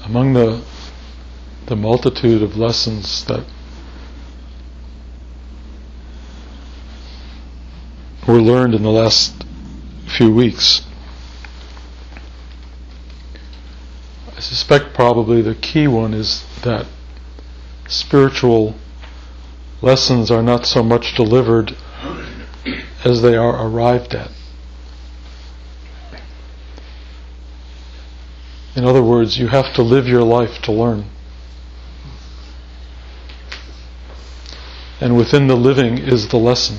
among the multitude of lessons that were learned in the last few weeks, I suspect probably the key one is that spiritual lessons are not so much delivered as they are arrived at. In other words, you have to live your life to learn. And within the living is the lesson.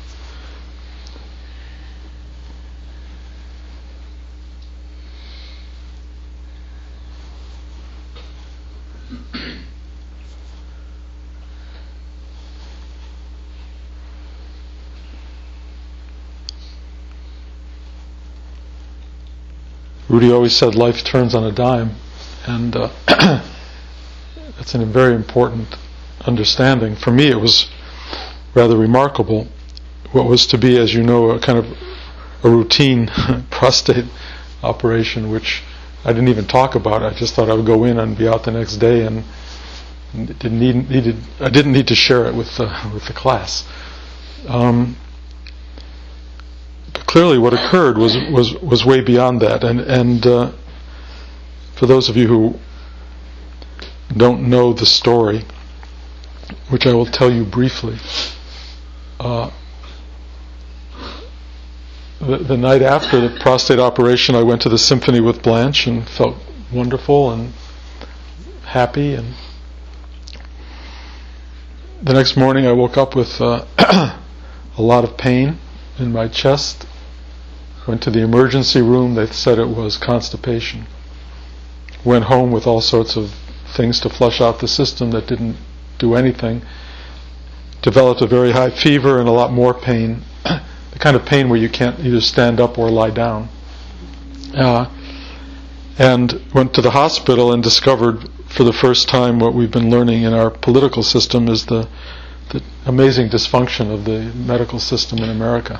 Rudy always said life turns on a dime, and that's a very important understanding. For me, it was rather remarkable. What was to be, as you know, a kind of a routine prostate operation, which I didn't even talk about. I just thought I would go in and be out the next day, and I didn't need to share it with the class. Clearly, what occurred was way beyond that, and for those of you who don't know the story, which I will tell you briefly, the night after the prostate operation, I went to the symphony with Blanche and felt wonderful and happy. And the next morning, I woke up with a lot of pain in my chest. Went to the emergency room. They said it was constipation. Went home with all sorts of things to flush out the system that didn't do anything. Developed a very high fever and a lot more pain. The kind of pain where you can't either stand up or lie down. And went to the hospital and discovered for the first time what we've been learning in our political system is the amazing dysfunction of the medical system in America.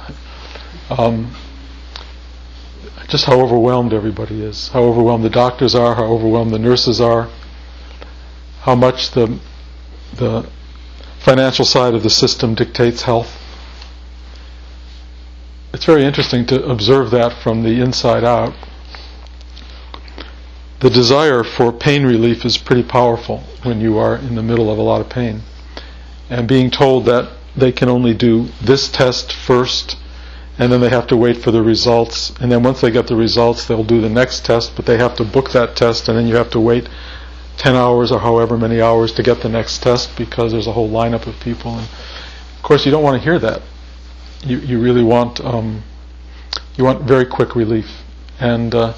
Just how overwhelmed everybody is, how overwhelmed the doctors are, how overwhelmed the nurses are, how much the financial side of the system dictates health. It's very interesting to observe that from the inside out. The desire for pain relief is pretty powerful when you are in the middle of a lot of pain. And being told that they can only do this test first, and then they have to wait for the results, and then once they get the results, they'll do the next test, but they have to book that test, and then you have to wait 10 hours or however many hours to get the next test because there's a whole lineup of people. And of course, you don't want to hear that. You really want very quick relief, and the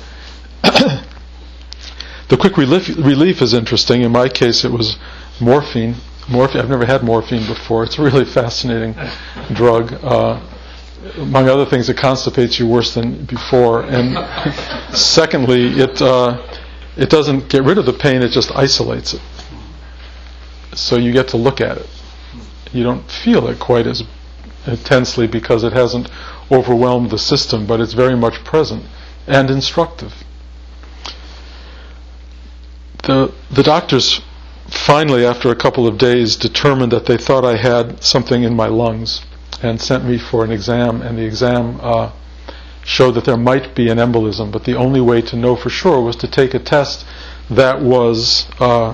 quick relief is interesting. In my case, it was morphine. I've never had morphine before. It's a really fascinating drug. Among other things, it constipates you worse than before, and secondly, it doesn't get rid of the pain; it just isolates it. So you get to look at it. You don't feel it quite as intensely because it hasn't overwhelmed the system, but it's very much present and instructive. The doctors finally, after a couple of days, determined that they thought I had something in my lungs, and sent me for an exam, and the exam showed that there might be an embolism, but the only way to know for sure was to take a test that was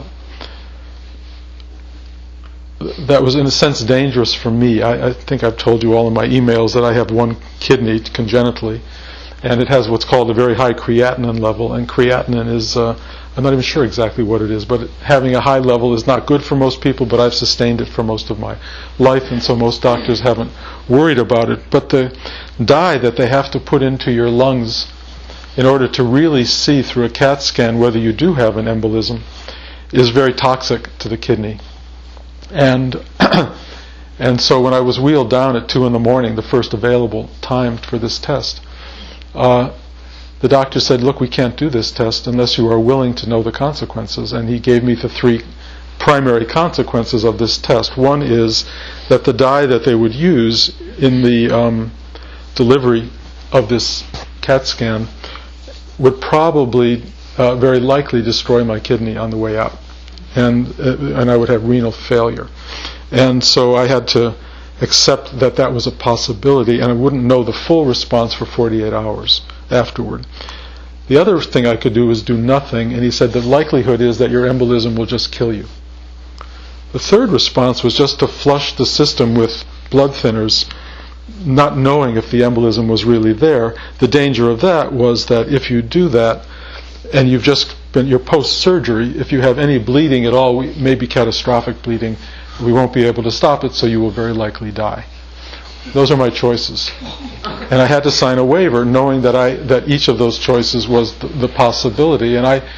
in a sense dangerous for me. I think I've told you all in my emails that I have one kidney congenitally, and it has what's called a very high creatinine level, and creatinine is I'm not even sure exactly what it is, but having a high level is not good for most people, but I've sustained it for most of my life, and so most doctors haven't worried about it. But the dye that they have to put into your lungs in order to really see through a CAT scan whether you do have an embolism is very toxic to the kidney. And so when I was wheeled down at 2 a.m, the first available time for this test, the doctor said, look, we can't do this test unless you are willing to know the consequences. And he gave me the 3 primary consequences of this test. One is that the dye that they would use in the delivery of this CAT scan would probably very likely destroy my kidney on the way out, and I would have renal failure. And so I had to accept that that was a possibility, and I wouldn't know the full response for 48 hours afterward. The other thing I could do was do nothing, and he said the likelihood is that your embolism will just kill you. The third response was just to flush the system with blood thinners, not knowing if the embolism was really there. The danger of that was that if you do that, and you've just been, you're post-surgery, if you have any bleeding at all, maybe catastrophic bleeding, we won't be able to stop it, so you will very likely die. Those are my choices. And I had to sign a waiver knowing that each of those choices was the possibility. And I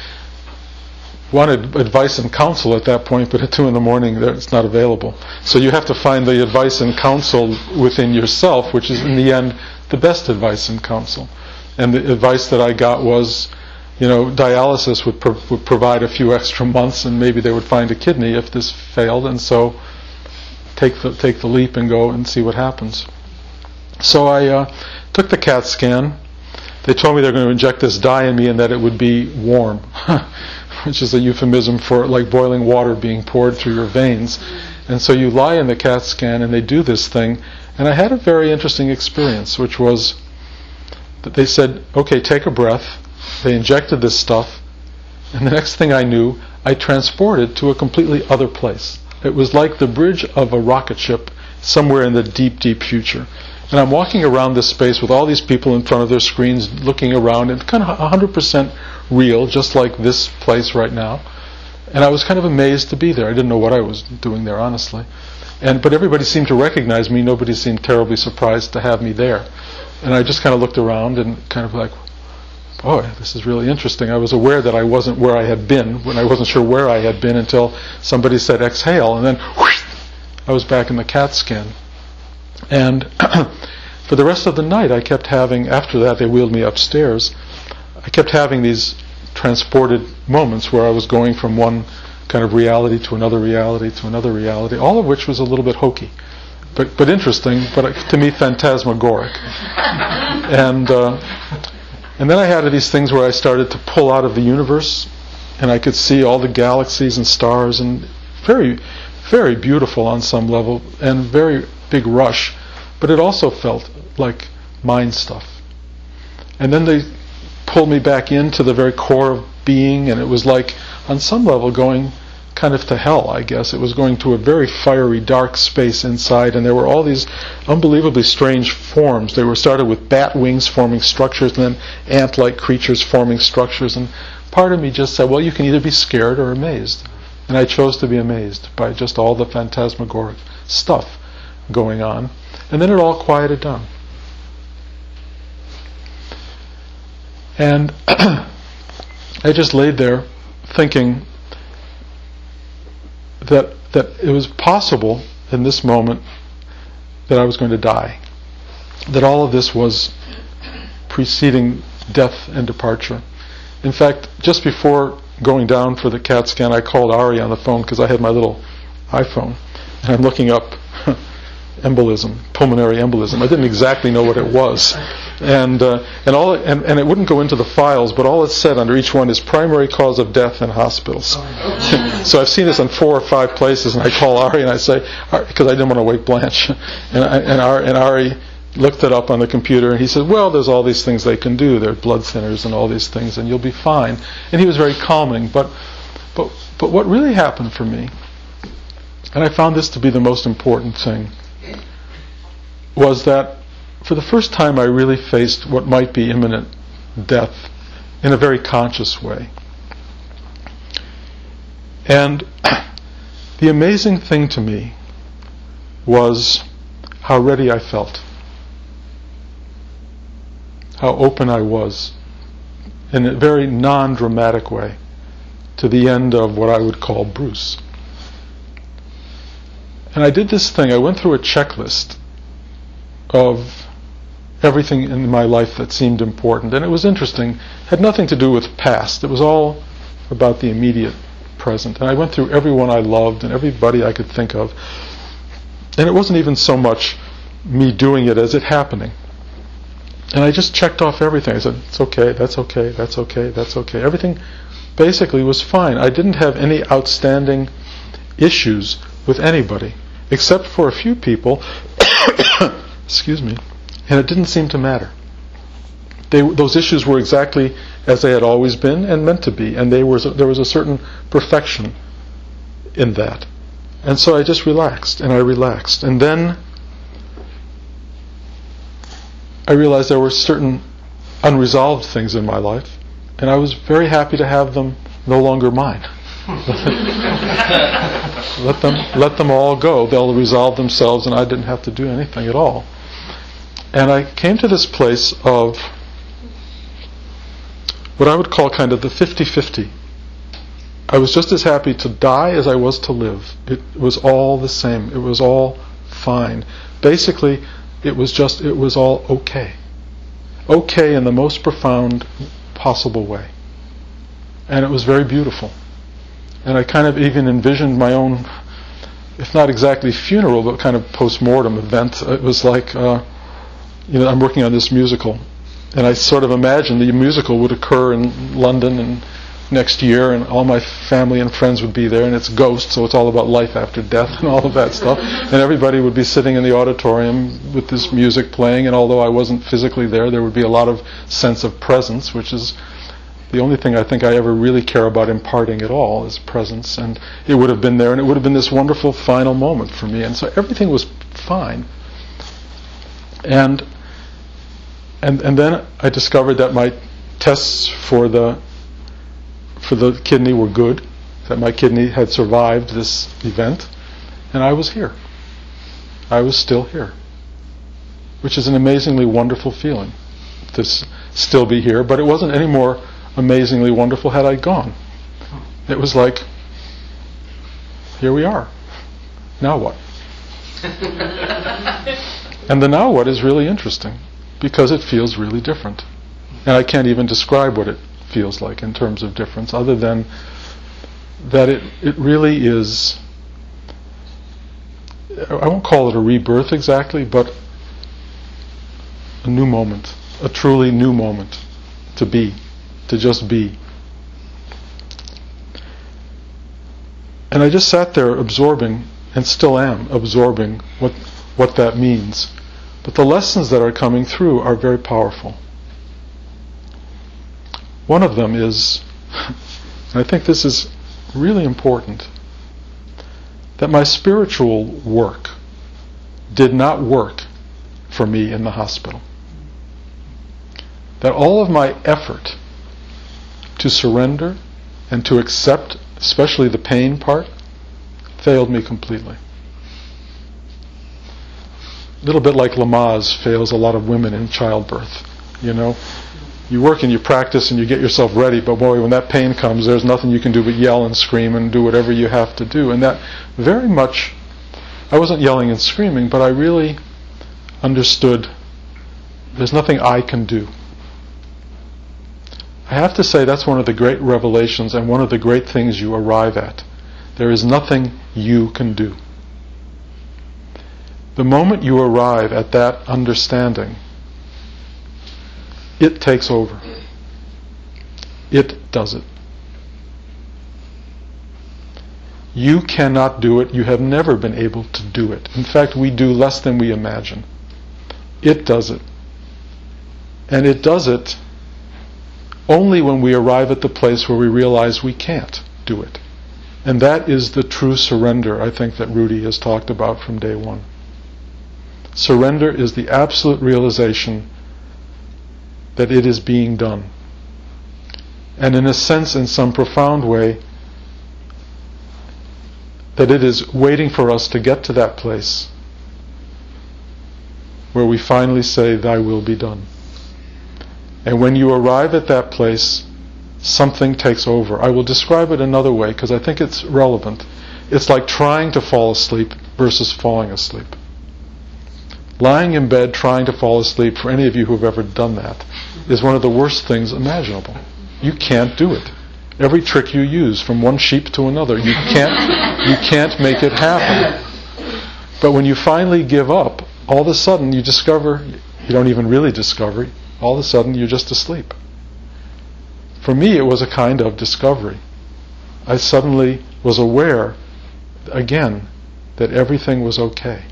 wanted advice and counsel at that point, but at 2 a.m, it's not available. So you have to find the advice and counsel within yourself, which is in the end the best advice and counsel. And the advice that I got was, dialysis would provide a few extra months, and maybe they would find a kidney if this failed, and so take the leap and go and see what happens. So I took the CAT scan. They told me they're going to inject this dye in me and that it would be warm, which is a euphemism for like boiling water being poured through your veins. And so you lie in the CAT scan and they do this thing. And I had a very interesting experience, which was that they said, okay, take a breath. They injected this stuff, and the next thing I knew, I transported to a completely other place. It was like the bridge of a rocket ship somewhere in the deep, deep future. And I'm walking around this space with all these people in front of their screens looking around, and kind of 100% real, just like this place right now. And I was kind of amazed to be there. I didn't know what I was doing there, honestly. But everybody seemed to recognize me. Nobody seemed terribly surprised to have me there. And I just kind of looked around and kind of like, oh, this is really interesting. I was aware that I wasn't where I had been, when I wasn't sure where I had been until somebody said exhale, and then whoosh, I was back in the CAT scan. And for the rest of the night I kept having, after that they wheeled me upstairs, I kept having these transported moments where I was going from one kind of reality to another reality to another reality, all of which was a little bit hokey, but interesting, but to me phantasmagoric. And then I had these things where I started to pull out of the universe, and I could see all the galaxies and stars, and very, very beautiful on some level, and very big rush, but it also felt like mind stuff. And then they pulled me back into the very core of being, and it was like, on some level, going kind of to hell, I guess. It was going to a very fiery, dark space inside, and there were all these unbelievably strange forms. They were started with bat wings forming structures, and then ant-like creatures forming structures, and part of me just said, well, you can either be scared or amazed. And I chose to be amazed by just all the phantasmagoric stuff going on. And then it all quieted down. And I just laid there thinking that it was possible in this moment that I was going to die. That all of this was preceding death and departure. In fact, just before going down for the CAT scan, I called Ari on the phone because I had my little iPhone, and I'm looking up embolism, pulmonary embolism. I didn't exactly know what it was, and it wouldn't go into the files, but all it said under each one is primary cause of death in hospitals. So I've seen this in 4 or 5 places, and I call Ari and I say, because I didn't want to wake Blanche, and Ari looked it up on the computer, and he said, well, there's all these things they can do. There are blood thinners and all these things, and you'll be fine. And he was very calming. But what really happened for me, and I found this to be the most important thing, was that for the first time I really faced what might be imminent death in a very conscious way. And the amazing thing to me was how ready I felt, how open I was, in a very non-dramatic way, to the end of what I would call Bruce. And I did this thing. I went through a checklist of everything in my life that seemed important. And it was interesting. It had nothing to do with past. It was all about the immediate present. And I went through everyone I loved and everybody I could think of. And it wasn't even so much me doing it as it happening. And I just checked off everything. I said, it's okay, that's okay, that's okay, that's okay. Everything basically was fine. I didn't have any outstanding issues with anybody, except for a few people, excuse me, and it didn't seem to matter. Those issues were exactly as they had always been and meant to be, and there was a certain perfection in that. And so I just relaxed, and I relaxed. And then I realized there were certain unresolved things in my life, and I was very happy to have them no longer mine. Let them all go. They'll resolve themselves, and I didn't have to do anything at all. And I came to this place of what I would call kind of the 50-50. I was just as happy to die as I was to live. It was all the same. It was all fine. Basically, it was all okay. Okay in the most profound possible way. And it was very beautiful. And I kind of even envisioned my own, if not exactly funeral, but kind of post-mortem event. It was like, I'm working on this musical. And I sort of imagined the musical would occur in London and next year, and all my family and friends would be there, and it's Ghost, so it's all about life after death and all of that stuff. And everybody would be sitting in the auditorium with this music playing, and although I wasn't physically there would be a lot of sense of presence, which is the only thing I think I ever really care about imparting at all, is presence. And it would have been there, and it would have been this wonderful final moment for me. And so everything was fine. And then I discovered that my tests for the kidney were good, that my kidney had survived this event, and I was here. I was still here, which is an amazingly wonderful feeling, to still be here, but it wasn't any more amazingly wonderful had I gone. It was like, here we are. Now what? And the now what is really interesting, because it feels really different. And I can't even describe what it feels like in terms of difference, other than that it really is, I won't call it a rebirth exactly, but a new moment, a truly new moment to be, to just be. And I just sat there absorbing, and still am absorbing what that means. But the lessons that are coming through are very powerful. One of them is, and I think this is really important, that my spiritual work did not work for me in the hospital. That all of my effort to surrender and to accept, especially the pain part, failed me completely. A little bit like Lamaze fails a lot of women in childbirth, You work and you practice and you get yourself ready, but boy, when that pain comes, there's nothing you can do but yell and scream and do whatever you have to do. And that very much, I wasn't yelling and screaming, but I really understood there's nothing I can do. I have to say that's one of the great revelations and one of the great things you arrive at. There is nothing you can do. The moment you arrive at that understanding, it takes over. It does it. You cannot do it. You have never been able to do it. In fact, we do less than we imagine. It does it. And it does it only when we arrive at the place where we realize we can't do it. And that is the true surrender, I think, that Rudy has talked about from day one. Surrender is the absolute realization that it is being done. And in a sense, in some profound way, that it is waiting for us to get to that place where we finally say, "Thy will be done." And when you arrive at that place, something takes over. I will describe it another way because I think it's relevant. It's like trying to fall asleep versus falling asleep. Lying in bed trying to fall asleep, for any of you who have ever done that, is one of the worst things imaginable. You can't do it. Every trick you use, from one sheep to another, you can't make it happen. But when you finally give up, all of a sudden you discover, you don't even really discover, All of a sudden, you're just asleep. For me, it was a kind of discovery. I suddenly was aware, again, that everything was okay.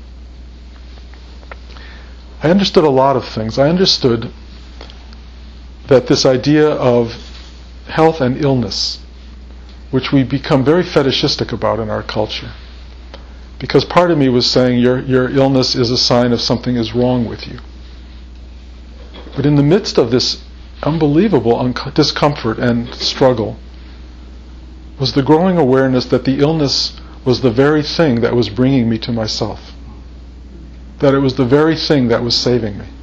I understood a lot of things. I understood that this idea of health and illness, which we become very fetishistic about in our culture, because part of me was saying your illness is a sign of something is wrong with you. But in the midst of this unbelievable discomfort and struggle was the growing awareness that the illness was the very thing that was bringing me to myself. That it was the very thing that was saving me.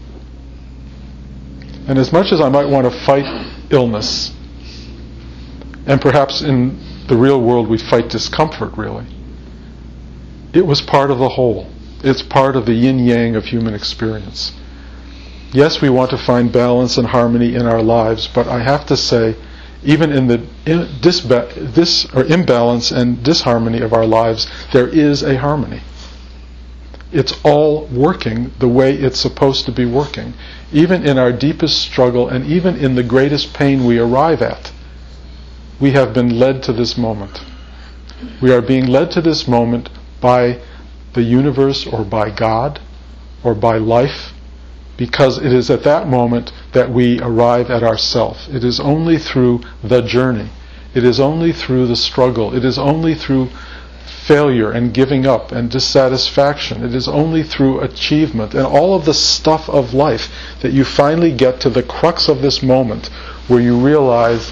And as much as I might want to fight illness, and perhaps in the real world we fight discomfort really, it was part of the whole. It's part of the yin-yang of human experience. Yes, we want to find balance and harmony in our lives, but I have to say, even in the imbalance and disharmony of our lives, there is a harmony. It's all working the way it's supposed to be working. Even in our deepest struggle and even in the greatest pain we arrive at, we have been led to this moment. We are being led to this moment by the universe or by God or by life, because it is at that moment that we arrive at ourself. It is only through the journey. It is only through the struggle. It is only through failure and giving up and dissatisfaction. It is only through achievement and all of the stuff of life that you finally get to the crux of this moment where you realize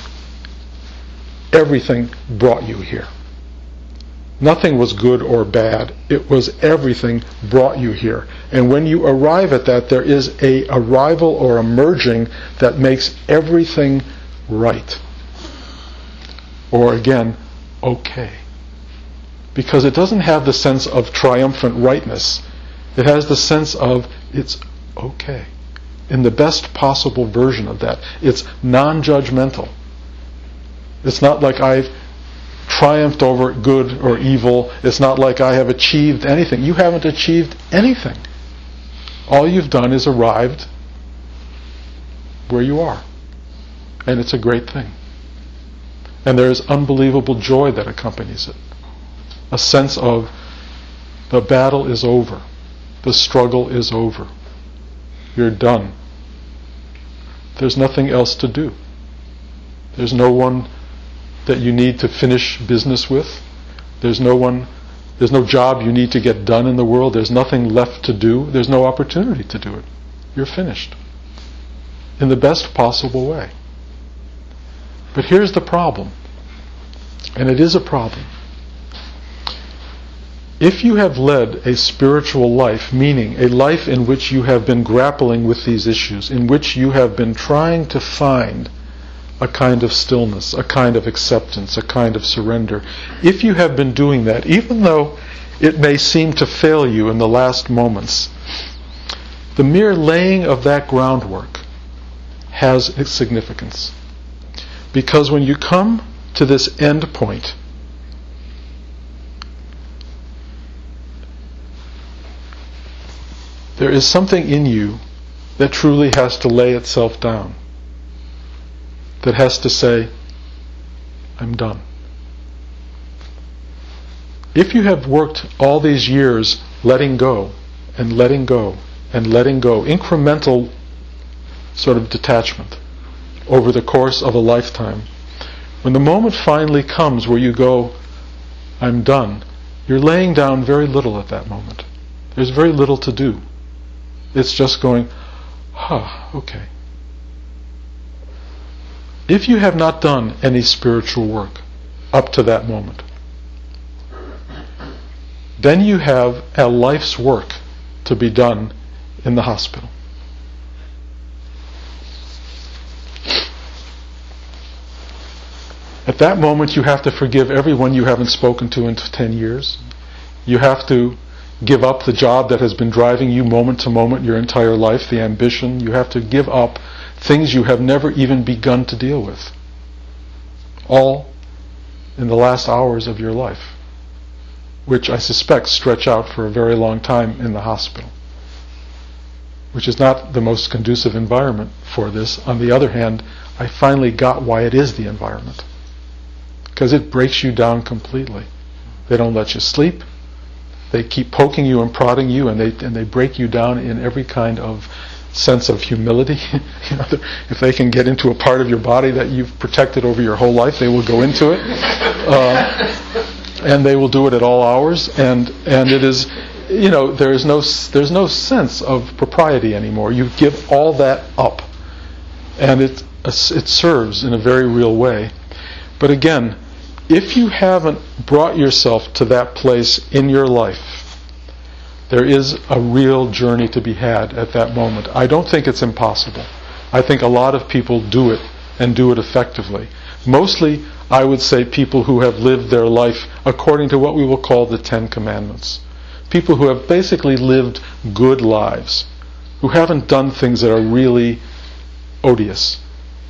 everything brought you here. Nothing was good or bad. It was everything brought you here. And when you arrive at that, there is a arrival or a merging that makes everything right. Or again, okay. Because it doesn't have the sense of triumphant rightness. It has the sense of it's okay. In the best possible version of that. It's non-judgmental. It's not like I've triumphed over good or evil. It's not like I have achieved anything. You haven't achieved anything. All you've done is arrived where you are. And it's a great thing. And there is unbelievable joy that accompanies it. A sense of the battle is over. The struggle is over. You're done. There's nothing else to do. There's no one that you need to finish business with. There's no job you need to get done in the world. There's nothing left to do. There's no opportunity to do it. You're finished. In the best possible way. But here's the problem. And it is a problem. If you have led a spiritual life, meaning a life in which you have been grappling with these issues, in which you have been trying to find a kind of stillness, a kind of acceptance, a kind of surrender, if you have been doing that, even though it may seem to fail you in the last moments, the mere laying of that groundwork has its significance. Because when you come to this end point, there is something in you that truly has to lay itself down. That has to say, I'm done. If you have worked all these years letting go, and letting go, and letting go, incremental sort of detachment over the course of a lifetime, when the moment finally comes where you go, I'm done, you're laying down very little at that moment. There's very little to do. It's just going, okay. If you have not done any spiritual work up to that moment, then you have a life's work to be done in the hospital. At that moment, you have to forgive everyone you haven't spoken to in 10 years. You have to give up the job that has been driving you moment to moment your entire life, the ambition. You have to give up things you have never even begun to deal with. All in the last hours of your life, which I suspect stretch out for a very long time in the hospital. which is not the most conducive environment for this. On the other hand, I finally got why it is the environment. Because it breaks you down completely. They don't let you sleep. They keep poking you and prodding you, and they break you down in every kind of sense of humility. If they can get into a part of your body that you've protected over your whole life, they will go into it, and they will do it at all hours. And it is, there's no sense of propriety anymore. You give all that up, and it serves in a very real way. But again, if you haven't brought yourself to that place in your life, there is a real journey to be had at that moment. I don't think it's impossible. I think a lot of people do it and do it effectively. Mostly, I would say people who have lived their life according to what we will call the Ten Commandments. People who have basically lived good lives, who haven't done things that are really odious.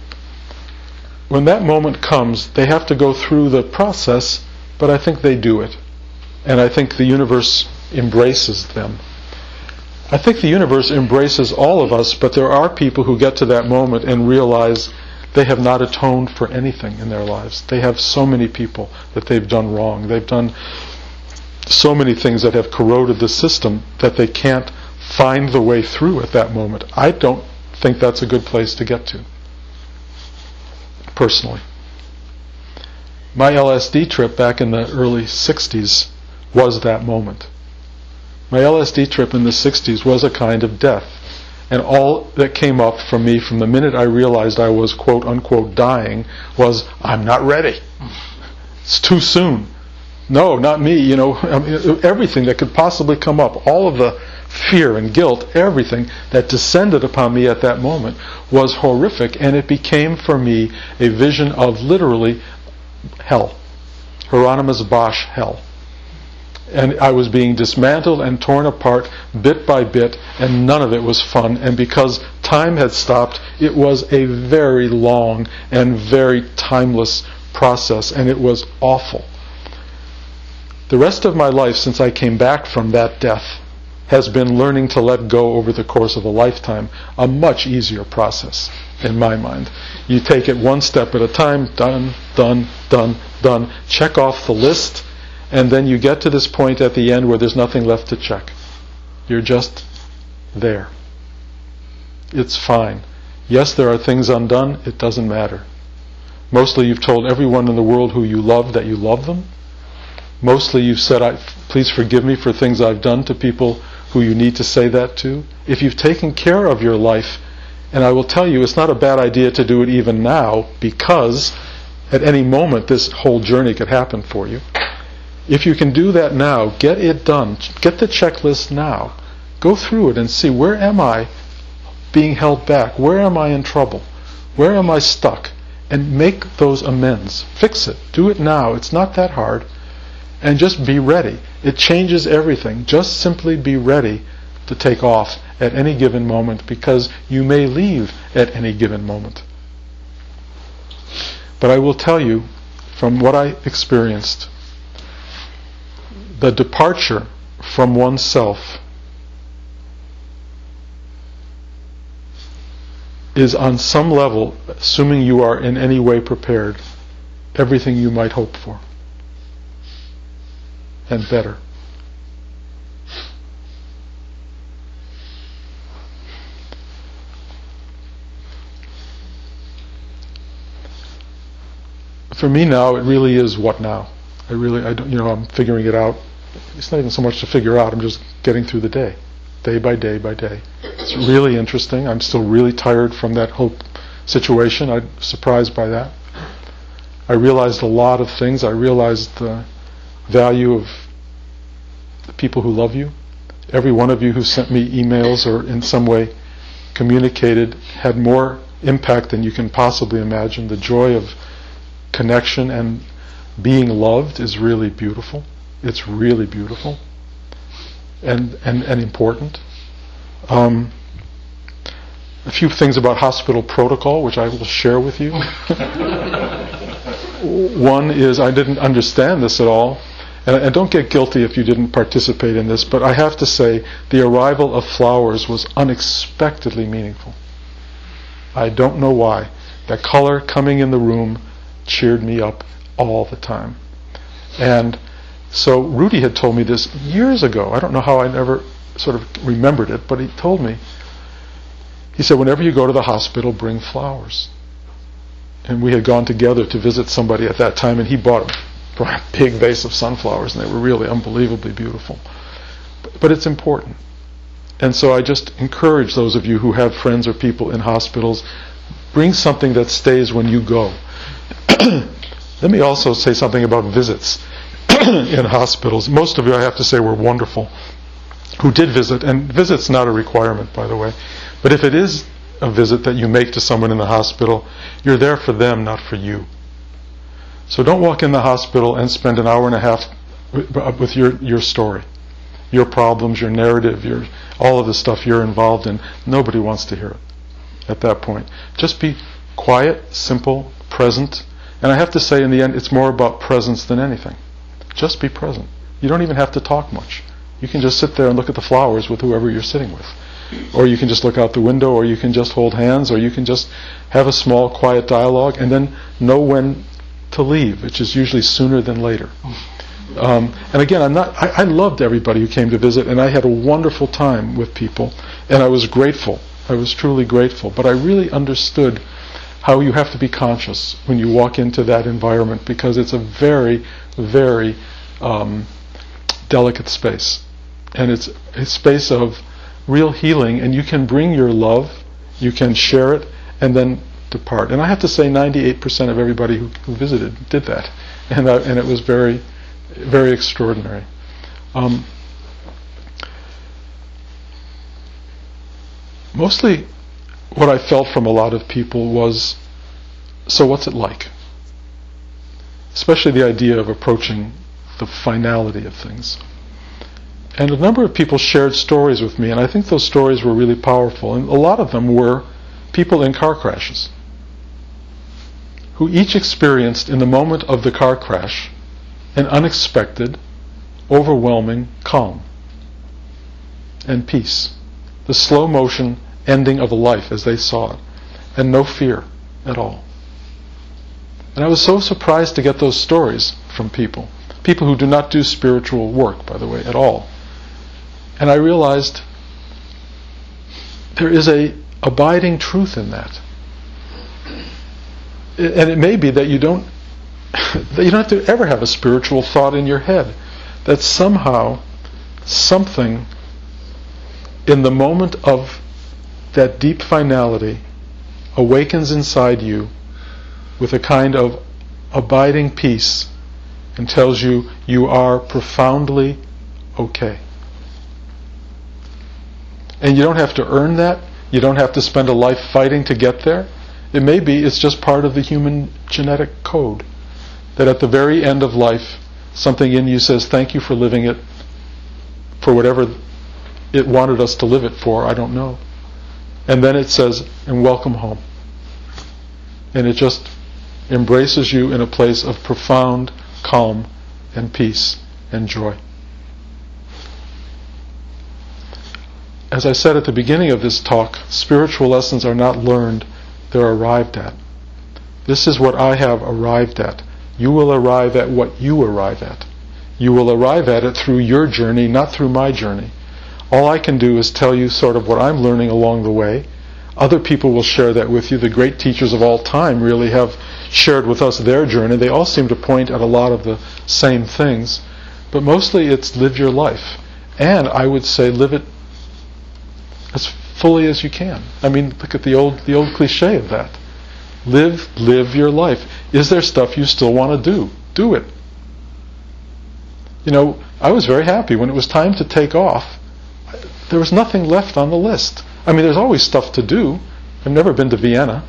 When that moment comes, they have to go through the process, but I think they do it. And I think the universe embraces them. I think the universe embraces all of us, but there are people who get to that moment and realize they have not atoned for anything in their lives. They have so many people that they've done wrong. They've done so many things that have corroded the system that they can't find the way through at that moment. I don't think that's a good place to get to, personally. My LSD trip back in the early 60s was that moment. My LSD trip in the 60s was a kind of death. And all that came up from me from the minute I realized I was quote unquote dying was, I'm not ready. It's too soon. No, not me. Everything that could possibly come up, all of the fear and guilt, everything that descended upon me at that moment was horrific, and it became for me a vision of literally hell. Hieronymus Bosch hell. And I was being dismantled and torn apart bit by bit, and none of it was fun. And because time had stopped, it was a very long and very timeless process, and it was awful. The rest of my life since I came back from that death has been learning to let go over the course of a lifetime, a much easier process in my mind. You take it one step at a time, done, done, done, done, check off the list, and then you get to this point at the end where there's nothing left to check. You're just there. It's fine. Yes, there are things undone. It doesn't matter. Mostly you've told everyone in the world who you love that you love them. Mostly you've said, please forgive me for things I've done to people who you need to say that to. If you've taken care of your life, and I will tell you, it's not a bad idea to do it even now, because at any moment this whole journey could happen for you. If you can do that now, get it done. Get the checklist now. Go through it and see, where am I being held back? Where am I in trouble? Where am I stuck? And make those amends. Fix it. Do it now. It's not that hard. And just be ready. It changes everything. Just simply be ready to take off at any given moment, because you may leave at any given moment. But I will tell you, from what I experienced, the departure from oneself is on some level, assuming you are in any way prepared, everything you might hope for. And better. For me now, it really is what now. I'm figuring it out. It's not even so much to figure out, I'm just getting through the day by day by day. It's really interesting. I'm still really tired from that whole situation. I'm surprised by that. I realized a lot of things. I realized the value of the people who love you. Every one of you who sent me emails or in some way communicated had more impact than you can possibly imagine. The joy of connection and being loved is really beautiful. It's really beautiful and important. A few things about hospital protocol, which I will share with you. One is, I didn't understand this at all, and don't get guilty if you didn't participate in this, but I have to say the arrival of flowers was unexpectedly meaningful. I don't know why. That color coming in the room cheered me up all the time. And so Rudy had told me this years ago. I don't know how I never sort of remembered it, but he told me. He said, whenever you go to the hospital, bring flowers. And we had gone together to visit somebody at that time, and he brought a big vase of sunflowers, and they were really unbelievably beautiful. But it's important. And so I just encourage those of you who have friends or people in hospitals, bring something that stays when you go. Let me also say something about visits in hospitals. Most of you, I have to say, were wonderful who did visit, and visit's not a requirement, by the way. But if it is a visit that you make to someone in the hospital, you're there for them, not for you. So don't walk in the hospital and spend an hour and a half with your story, your problems, your narrative, all of the stuff you're involved in. Nobody wants to hear it at that point. Just be quiet, simple, present. And I have to say, in the end, it's more about presence than anything. Just be present. You don't even have to talk much. You can just sit there and look at the flowers with whoever you're sitting with. Or you can just look out the window, or you can just hold hands, or you can just have a small, quiet dialogue, and then know when to leave, which is usually sooner than later. And again, I loved everybody who came to visit, and I had a wonderful time with people, and I was grateful. I was truly grateful. But I really understood how you have to be conscious when you walk into that environment, because it's a very, very delicate space. And it's a space of real healing, and you can bring your love, you can share it, and then depart. And I have to say 98% of everybody who visited did that. And it was very, very extraordinary. Mostly what I felt from a lot of people was, so what's it like? Especially the idea of approaching the finality of things. And a number of people shared stories with me, and I think those stories were really powerful. And a lot of them were people in car crashes, who each experienced in the moment of the car crash an unexpected, overwhelming calm and peace. The slow motion ending of a life as they saw it, and no fear at all. And I was so surprised to get those stories from people who do not do spiritual work, by the way, at all. And I realized there is a abiding truth in that. And it may be that you don't have to ever have a spiritual thought in your head. That somehow something in the moment of that deep finality awakens inside you with a kind of abiding peace and tells you you are profoundly okay. And you don't have to earn that. You don't have to spend a life fighting to get there. It may be it's just part of the human genetic code. That at the very end of life, something in you says, thank you for living it for whatever it wanted us to live it for, I don't know. And then it says, and welcome home. And it just embraces you in a place of profound calm and peace and joy. As I said at the beginning of this talk, spiritual lessons are not learned, they're arrived at. This is what I have arrived at. You will arrive at what you arrive at. You will arrive at it through your journey, not through my journey. All I can do is tell you sort of what I'm learning along the way. Other people will share that with you. The great teachers of all time really have shared with us their journey. They all seem to point at a lot of the same things. But mostly it's live your life. And I would say live it as fully as you can. I mean, look at the old cliche of that. Live your life. Is there stuff you still want to do? Do it. You know, I was very happy when it was time to take off. There was nothing left on the list. I mean, there's always stuff to do. I've never been to Vienna.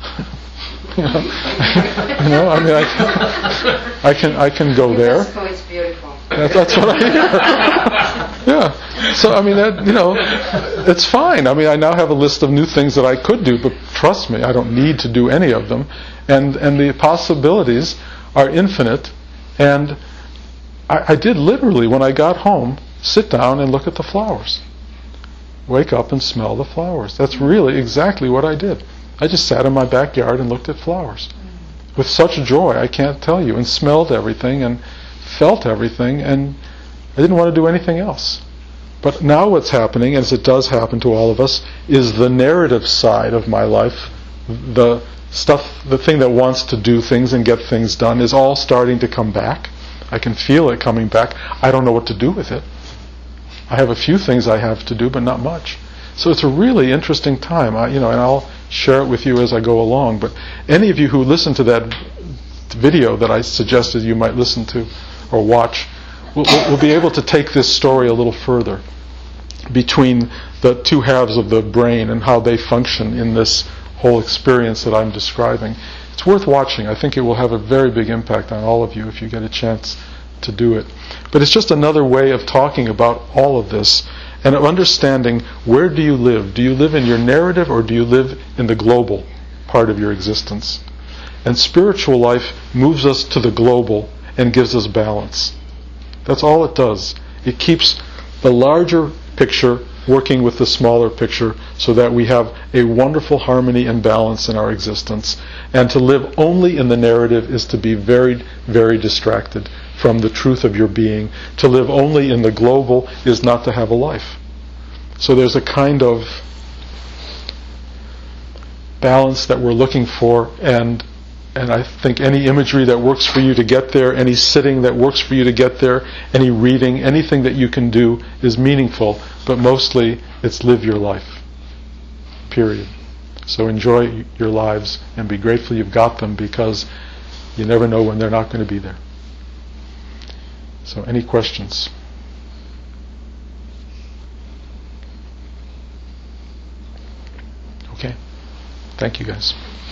I mean, I can go there. It's beautiful. That's what I hear. Yeah. So I mean, it's fine. I mean, I now have a list of new things that I could do, but trust me, I don't need to do any of them. And the possibilities are infinite. And I did literally, when I got home, sit down and look at the flowers. Wake up and smell the flowers. That's really exactly what I did. I just sat in my backyard and looked at flowers. With such joy, I can't tell you, and smelled everything and felt everything, and I didn't want to do anything else. But now what's happening, as it does happen to all of us, is the narrative side of my life, the stuff, the thing that wants to do things and get things done, is all starting to come back. I can feel it coming back. I don't know what to do with it. I have a few things I have to do, but not much. So it's a really interesting time, and I'll share it with you as I go along. But any of you who listen to that video that I suggested you might listen to or watch, will be able to take this story a little further between the two halves of the brain and how they function in this whole experience that I'm describing. It's worth watching. I think it will have a very big impact on all of you if you get a chance to do it. But it's just another way of talking about all of this and of understanding, where do you live? Do you live in your narrative, or do you live in the global part of your existence? And spiritual life moves us to the global and gives us balance. That's all it does. It keeps the larger picture working with the smaller picture so that we have a wonderful harmony and balance in our existence. And to live only in the narrative is to be very, very distracted from the truth of your being. To live only in the global is not to have a life. So there's a kind of balance that we're looking for, and I think any imagery that works for you to get there, any sitting that works for you to get there, any reading, anything that you can do is meaningful, but mostly it's live your life. Period. So enjoy your lives and be grateful you've got them, because you never know when they're not going to be there. So any questions? Okay. Thank you, guys.